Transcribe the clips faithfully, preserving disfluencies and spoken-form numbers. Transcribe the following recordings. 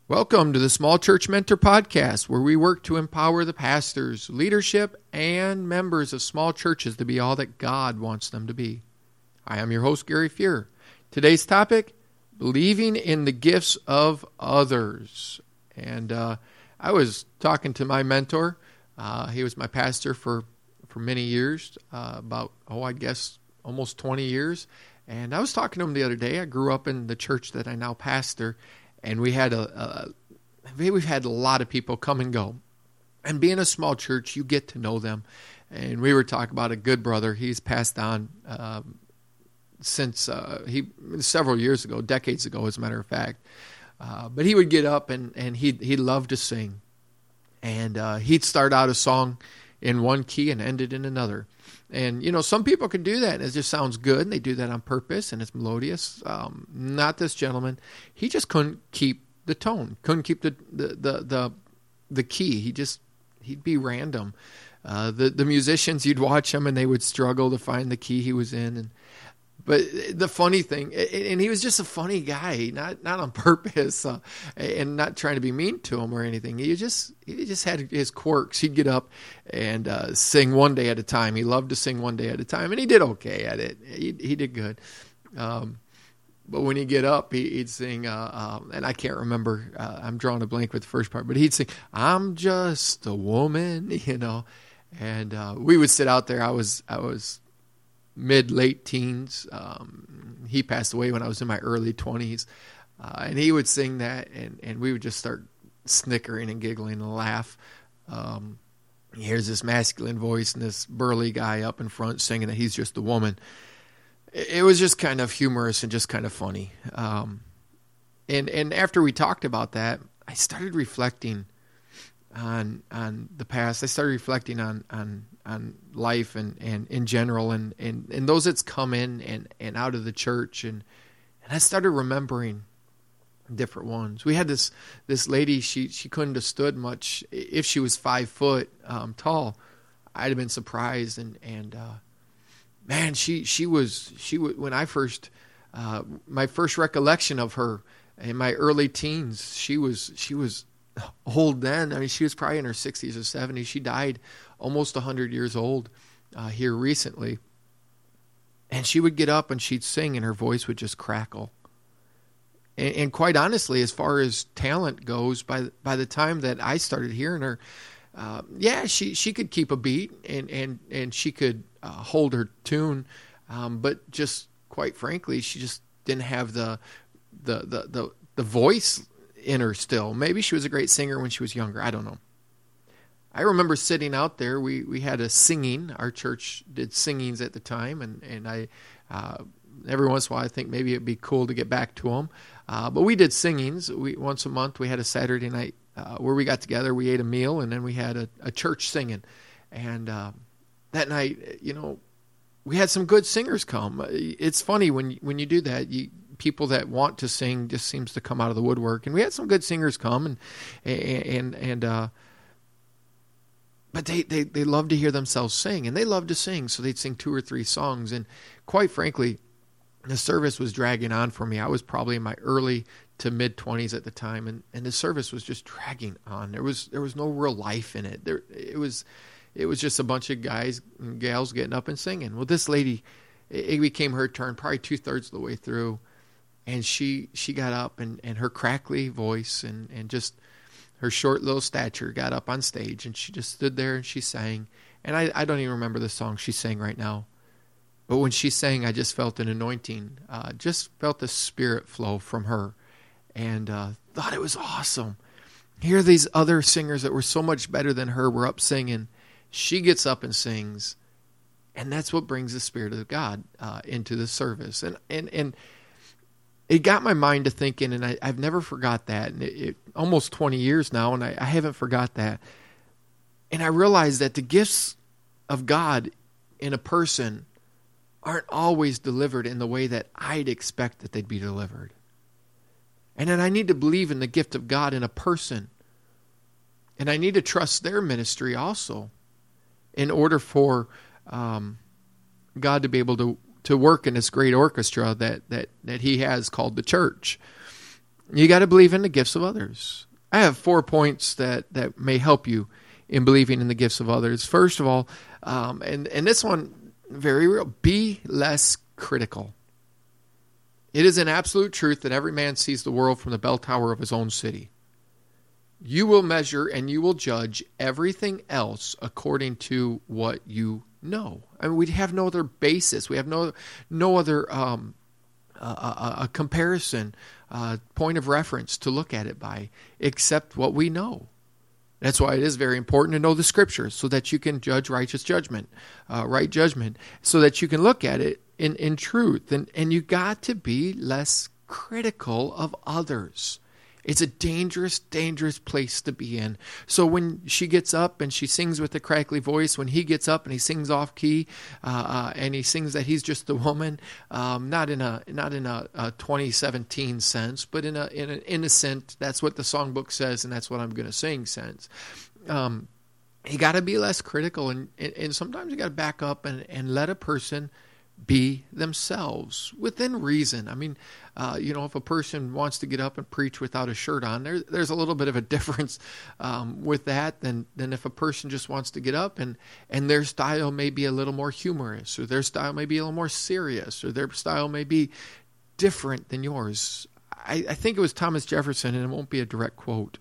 Welcome to the Small Church Mentor Podcast, where we work to empower the pastors, leadership, and members of small churches to be all that God wants them to be. I am your host, Gary Fuhr. Today's topic, believing in the gifts of others. And uh, I was talking to my mentor. Uh, he was my pastor for, for many years, uh, about, oh, I guess almost twenty years. And I was talking to him the other day. I grew up in the church that I now pastor. And we had a, a, we've had a lot of people come and go. And being a small church, you get to know them. And we were talking about a good brother. He's passed on um, since uh, he several years ago, decades ago, as a matter of fact. Uh, but he would get up and, and he he loved to sing. And uh, he'd start out a song in one key and end it in another. And, you know, some people can do that, and it just sounds good, and they do that on purpose, and it's melodious. Um, not this gentleman. He just couldn't keep the tone, couldn't keep the the the the, the key. He just, he'd be random. Uh, the, the musicians, you'd watch them, and they would struggle to find the key he was in. And But the funny thing, and he was just a funny guy, not not on purpose, uh, and not trying to be mean to him or anything. He just he just had his quirks. He'd get up and uh, sing one day at a time. He loved to sing one day at a time, and he did okay at it. He he did good. Um, but when he'd get up, he, he'd sing, uh, um, and I can't remember. Uh, I'm drawing a blank with the first part, but he'd sing, "I'm just a woman," you know. And uh, we would sit out there. I was I was. mid, late teens. Um, he passed away when I was in my early twenties. Uh, and he would sing that, and, and we would just start snickering and giggling and laugh. Um, here's this masculine voice and this burly guy up in front singing that he's just a woman. It, it was just kind of humorous and just kind of funny. Um, and, and after we talked about that, I started reflecting on on the past. I started reflecting on on on life and, and in general and, and, and those that's come in and, and out of the church. And, and I started remembering different ones. We had this this lady, she she couldn't have stood much. If she was five foot um, tall, I'd have been surprised. And, and uh, man, she she was, she was when I first, uh, my first recollection of her in my early teens, she was, she was old then. I mean, she was probably in her sixties or seventies. She died almost one hundred years old uh, here recently. And she would get up and she'd sing and her voice would just crackle. And, and quite honestly, as far as talent goes, by by the time that I started hearing her, uh, yeah, she, she could keep a beat and, and, and she could uh, hold her tune. Um, but just quite frankly, she just didn't have the the the the, the voice in her still. Maybe she was a great singer when she was younger. I don't know. I remember sitting out there. We we had a singing. Our church did singings at the time, and and I uh, every once in a while I think maybe it'd be cool to get back to them. Uh, but we did singings. We once a month we had a Saturday night uh, where we got together. We ate a meal, and then we had a, a church singing. And uh, that night, you know, we had some good singers come. It's funny when when you do that. You people that want to sing just seems to come out of the woodwork. And we had some good singers come, and and and uh, but they, they, they love to hear themselves sing, and they love to sing, so they'd sing two or three songs. And quite frankly, the service was dragging on for me. I was probably in my early to mid twenties at the time, and, and the service was just dragging on. There was there was no real life in it. There it was it was just a bunch of guys and gals getting up and singing. Well, this lady, it became her turn, probably two thirds of the way through. And she, she got up, and, and her crackly voice and, and just her short little stature got up on stage, and she just stood there and she sang. And I, I don't even remember the song she sang right now. But when she sang, I just felt an anointing, uh, just felt the spirit flow from her, and uh, thought it was awesome. Here these other singers that were so much better than her were up singing. She gets up and sings, and that's what brings the Spirit of God uh, into the service. And and and it got my mind to thinking, and I, I've never forgot that. And it, it almost twenty years now, and I, I haven't forgot that. And I realized that the gifts of God in a person aren't always delivered in the way that I'd expect that they'd be delivered. And then I need to believe in the gift of God in a person. And I need to trust their ministry also in order for um, God to be able to to work in this great orchestra that that that He has called the church. You got to believe in the gifts of others. I have four points that, that may help you in believing in the gifts of others. First of all, um, and, and this one, very real, be less critical. It is an absolute truth that every man sees the world from the bell tower of his own city. You will measure and you will judge everything else according to what you know. I mean, we have no other basis. We have no no other um, uh, a, a comparison uh, point of reference to look at it by, except what we know. That's why it is very important to know the Scriptures, so that you can judge righteous judgment, uh, right judgment, so that you can look at it in, in truth. And, and you got to be less critical of others. It's a dangerous, dangerous place to be in. So when she gets up and she sings with a crackly voice, when he gets up and he sings off key, uh, uh, and he sings that he's just a woman, um, not in a not in a, a twenty seventeen sense, but in a in an innocent, that's what the songbook says, and that's what I'm going to sing sense. Um, you got to be less critical, and, and and sometimes you got to back up and and let a person be themselves within reason. I mean, uh, you know, if a person wants to get up and preach without a shirt on, there, there's a little bit of a difference um, with that than than if a person just wants to get up and, and their style may be a little more humorous, or their style may be a little more serious, or their style may be different than yours. I, I think it was Thomas Jefferson, and it won't be a direct quote,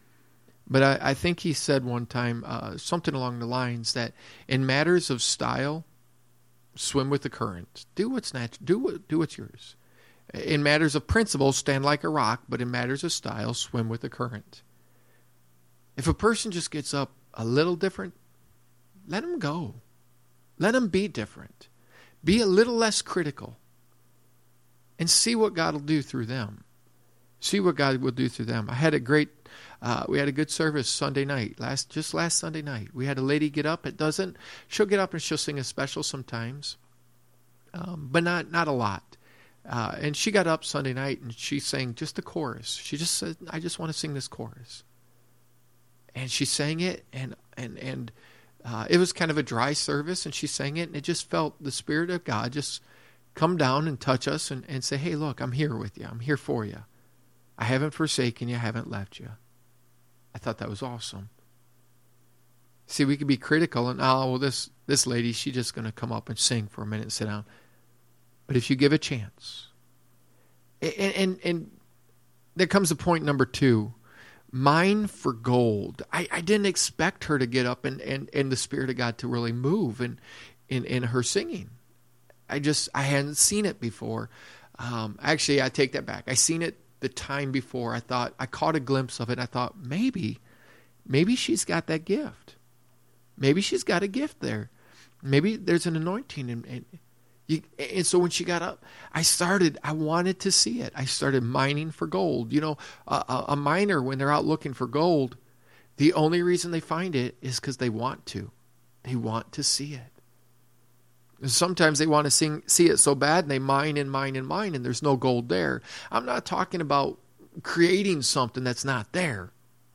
but I, I think he said one time uh, something along the lines that in matters of style, swim with the current. Do what's natural. Do what, do what's yours. In matters of principle, stand like a rock, but in matters of style, swim with the current. If a person just gets up a little different, let them go. Let them be different. Be a little less critical. And see what God will do through them. See what God will do through them. I had a great, uh, we had a good service Sunday night, last just last Sunday night. We had a lady get up. It doesn't, she'll get up and she'll sing a special sometimes, um, but not not a lot. Uh, and she got up Sunday night and she sang just the chorus. She just said, I just want to sing this chorus. And she sang it, and and and uh, it was kind of a dry service, and she sang it, and it just felt the Spirit of God just come down and touch us and, and say, hey, look, I'm here with you. I'm here for you. I haven't forsaken you. I haven't left you. I thought that was awesome. See, we could be critical and, oh, well, this, this lady, she's just going to come up and sing for a minute and sit down. But if you give a chance, and, and, and there comes a point number two, mine for gold. I, I didn't expect her to get up and, and, and the Spirit of God to really move in, in, in her singing. I just, I hadn't seen it before. Um, actually, I take that back. I seen it the time before. I thought, I caught a glimpse of it. I thought, maybe, maybe she's got that gift. Maybe she's got a gift there. Maybe there's an anointing. And, and, you, and so when she got up, I started, I wanted to see it. I started mining for gold. You know, a, a miner, when they're out looking for gold, the only reason they find it is because they want to. They want to see it. Sometimes they want to sing, see it so bad, and they mine and mine and mine, and there's no gold there. I'm not talking about creating something that's not there.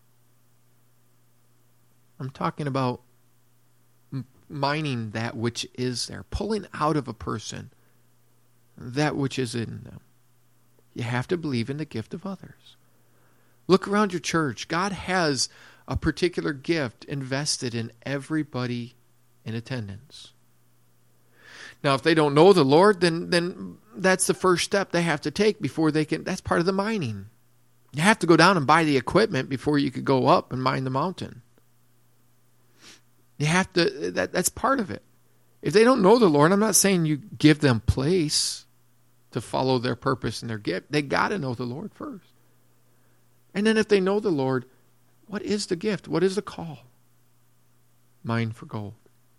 I'm talking about mining that which is there, pulling out of a person that which is in them. You have to believe in the gift of others. Look around your church. God has a particular gift invested in everybody in attendance. Now, if they don't know the Lord, then then that's the first step they have to take before they can. That's part of the mining. You have to go down and buy the equipment before you could go up and mine the mountain. You have to. That that's part of it. If they don't know the Lord, I'm not saying you give them place to follow their purpose and their gift. They got to know the Lord first. And then if they know the Lord, what is the gift? What is the call? Mine for gold.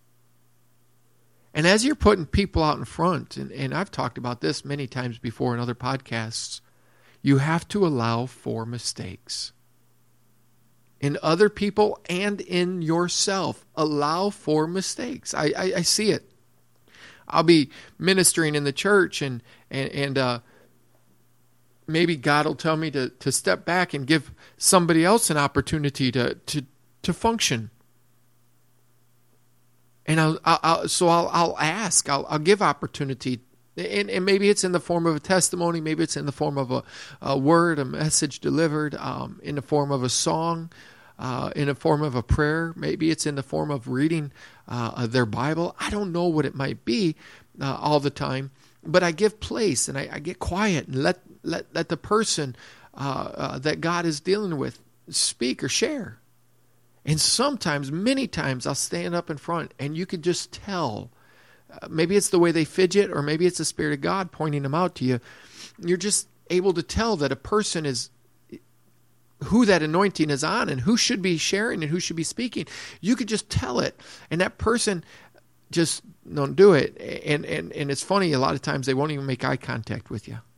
And as you're putting people out in front, and, and I've talked about this many times before in other podcasts, you have to allow for mistakes. In other people and in yourself, allow for mistakes. I, I, I see it. I'll be ministering in the church, and and, and uh, maybe God will tell me to, to step back and give somebody else an opportunity to to, to function. And I'll, I'll, I'll so I'll, I'll ask. I'll, I'll give opportunity And, and maybe it's in the form of a testimony. Maybe it's in the form of a, a word, a message delivered, um, in the form of a song, uh, in the form of a prayer. Maybe it's in the form of reading uh, their Bible. I don't know what it might be uh, all the time, but I give place and I, I get quiet and let, let, let the person uh, uh, that God is dealing with speak or share. And sometimes, many times, I'll stand up in front and you could just tell. Uh, maybe it's the way they fidget, or maybe it's the Spirit of God pointing them out to you. You're just able to tell that a person is, who that anointing is on and who should be sharing and who should be speaking. You could just tell it. And that person just don't do it. And, and, and it's funny, a lot of times they won't even make eye contact with you.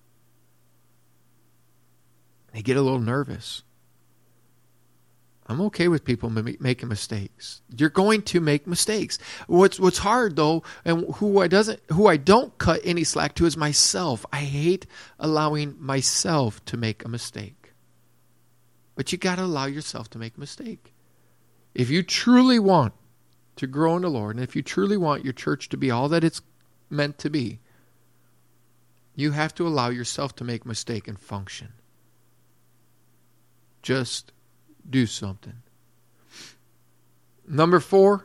They get a little nervous. I'm okay with people making mistakes. You're going to make mistakes. What's what's hard though, and who I doesn't who I don't cut any slack to is myself. I hate allowing myself to make a mistake. But you got to allow yourself to make a mistake. If you truly want to grow in the Lord, and if you truly want your church to be all that it's meant to be, you have to allow yourself to make a mistake and function. Just do something. Number four,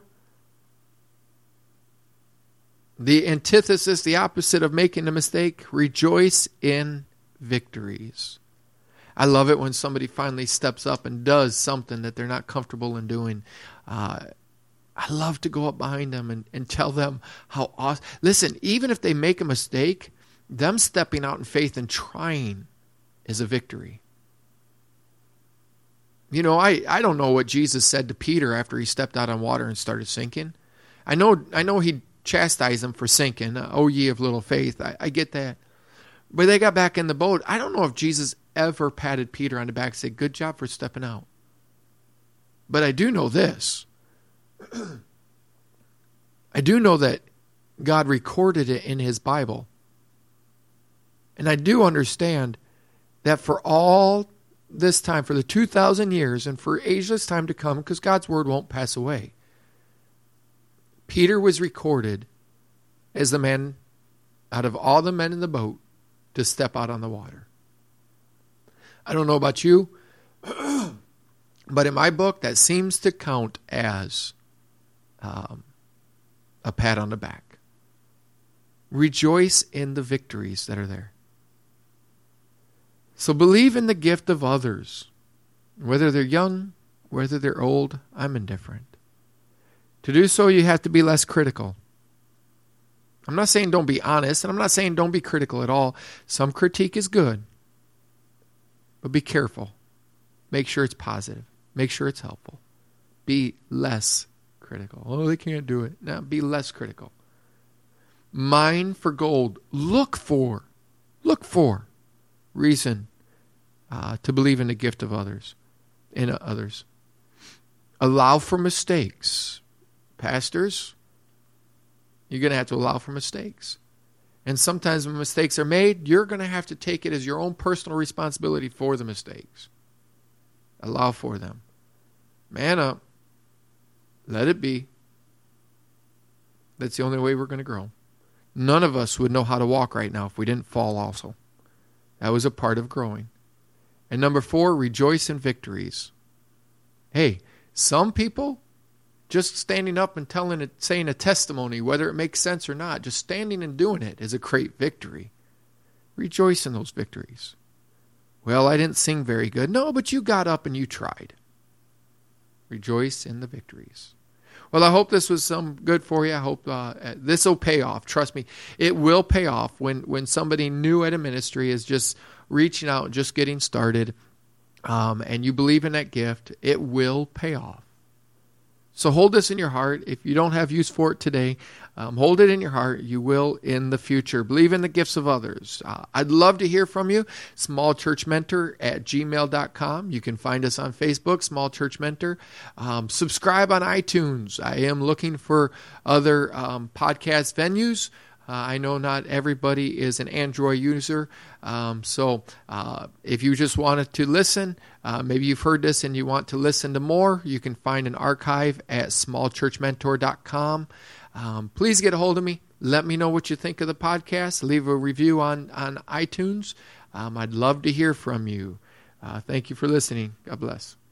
the antithesis, the opposite of making a mistake, rejoice in victories. I love it when somebody finally steps up and does something that they're not comfortable in doing. Uh, I love to go up behind them and, and tell them how awesome. Listen, even if they make a mistake, them stepping out in faith and trying is a victory. You know, I, I don't know what Jesus said to Peter after he stepped out on water and started sinking. I know I know he chastised him for sinking. Oh, ye of little faith. I, I get that. But they got back in the boat. I don't know if Jesus ever patted Peter on the back and said, good job for stepping out. But I do know this. I do know that God recorded it in his Bible. And I do understand that for all this time, for the two thousand years, and for ageless time to come, because God's word won't pass away, Peter was recorded as the man out of all the men in the boat to step out on the water. I don't know about you, but in my book, that seems to count as um, a pat on the back. Rejoice in the victories that are there. So believe in the gift of others. Whether they're young, whether they're old, I'm indifferent. To do so, you have to be less critical. I'm not saying don't be honest, and I'm not saying don't be critical at all. Some critique is good. But be careful. Make sure it's positive. Make sure it's helpful. Be less critical. Oh, they can't do it. Now, be less critical. Mine for gold. Look for. Look for. Reason uh, to believe in the gift of others, in others. Allow for mistakes. Pastors, you're going to have to allow for mistakes. And sometimes when mistakes are made, you're going to have to take it as your own personal responsibility for the mistakes. Allow for them. Man up. Let it be. That's the only way we're going to grow. None of us would know how to walk right now if we didn't fall also. That was a part of growing. And number four, rejoice in victories. Hey, some people, just standing up and telling it, saying a testimony, whether it makes sense or not, just standing and doing it is a great victory. Rejoice in those victories. Well, I didn't sing very good. No, but you got up and you tried. Rejoice in the victories. Well, I hope this was some good for you. I hope uh, this will pay off. Trust me, it will pay off when, when somebody new at a ministry is just reaching out, just getting started, um, and you believe in that gift. It will pay off. So hold this in your heart. If you don't have use for it today, um, hold it in your heart. You will in the future. Believe in the gifts of others. Uh, I'd love to hear from you. small church mentor at gmail dot com. You can find us on Facebook, Small Church Mentor. Um, subscribe on iTunes. I am looking for other um, podcast venues. Uh, I know not everybody is an Android user, um, so uh, if you just wanted to listen, uh, maybe you've heard this and you want to listen to more, you can find an archive at small church mentor dot com. Um, please get a hold of me. Let me know what you think of the podcast. Leave a review on, on iTunes. Um, I'd love to hear from you. Uh, thank you for listening. God bless.